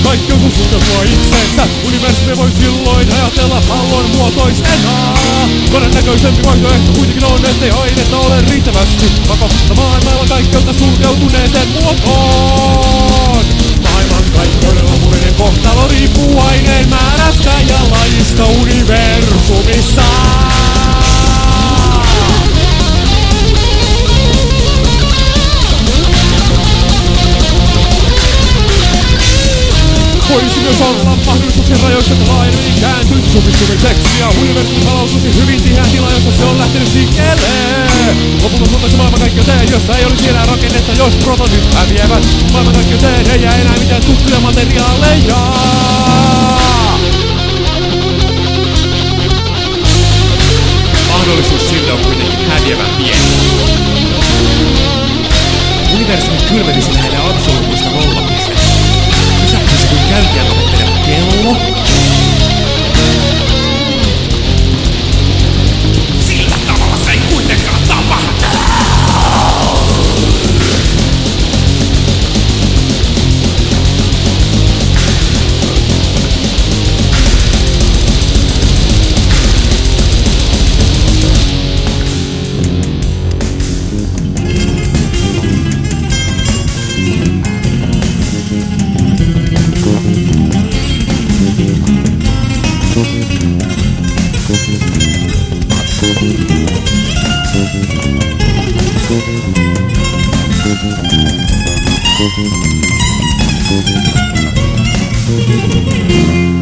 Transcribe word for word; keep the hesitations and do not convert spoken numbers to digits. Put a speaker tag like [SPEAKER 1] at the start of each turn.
[SPEAKER 1] kaikkeutuu suhteutua itseensä. Universumi voi silloin ajatella pallon muotoisena. Todennäköisempi vaihtoehto kuitenkin on, ettei ainetta ole riittävästi pakottamaan maailmankaikkeutta sulkeutuneeseen muotoon. Maailmankaikkeuden lopullinen kohtalo riippuu aineen määrästä ja lajista universumissa. Voisi myös olla mahdollisuuksien rajoissa, että laajeneminen kääntyisi supistumiseksi ja universumi palautuisi hyvin tiheään tilaan, jossa se on lähtenyt liikkeelle. Lopulta suuntaisi maailmankaikkeuteen, jossa ei olisi enää rakennetta, jos prototit häviävät. Maailmankaikkeuteen ei jää enää mitään tuttuja materiaaleja.
[SPEAKER 2] Mahdollisuus sille on kuitenkin häviävän pieni. Universumin kylmenisi lähelle absoluuttista nollapistettä. Pysähtyisi kuin käyntiä lopetteleva kello. Sillä tavalla se ei kuitenkaan tapahdu.
[SPEAKER 3] Thank you.